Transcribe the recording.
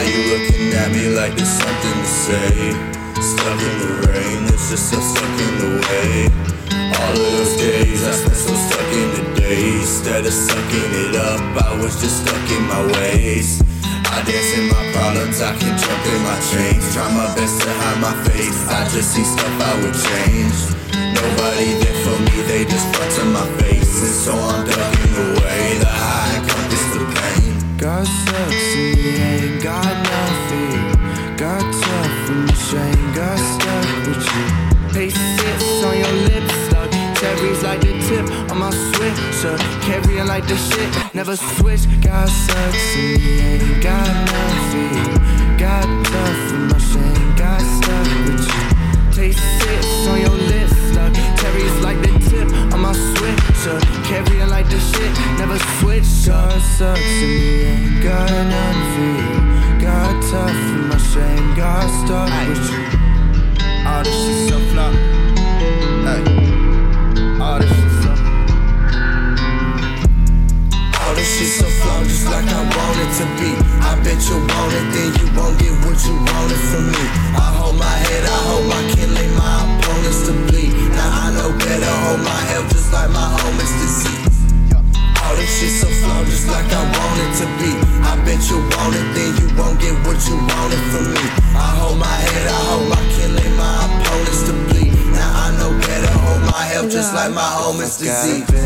you looking at me like there's something to say? Stuck in the rain, it's just so stuck in the way. All of those days I spent so stuck in the day. Instead of sucking it up, I was just stuck in my ways. I dance in my problems, I can jump in my chains. Try my best to hide my face, I just see stuff I would change. Nobody there for me, they just front to my face. And so I'm ducking away, the high encompass the pain. Got sucks in the ain't got nothing. Got tough in the shame, got stuck with you. Taste sits on your lips, stuck cherries like the tip on my switcher. Carrying like the shit, never switch. Got sucks in the ain't got nothing. Got tough in my shame, got stuck with you. Taste sits on your lips, stuck cherries like the tip on my switcher. Carrying like the shit, never switch. Got sucks in the ain't got nothing. Got tough in my shame, got stuck with you. All this shit so flop. All this shit so. All this shit so flawed, just like I want it to be. I bet you want it, then you won't get what you wanted from me. I hold my head, I hope I can lay my opponents to bleed. Now I know better, hold my health just like my home is disease. All this shit so flawed, just like I want it to be. I bet you want it, then you won't get what you wanted from me. I hold my head, I hope I can lay my opponents to bleed. Now I know better, hold my health just like my home is disease.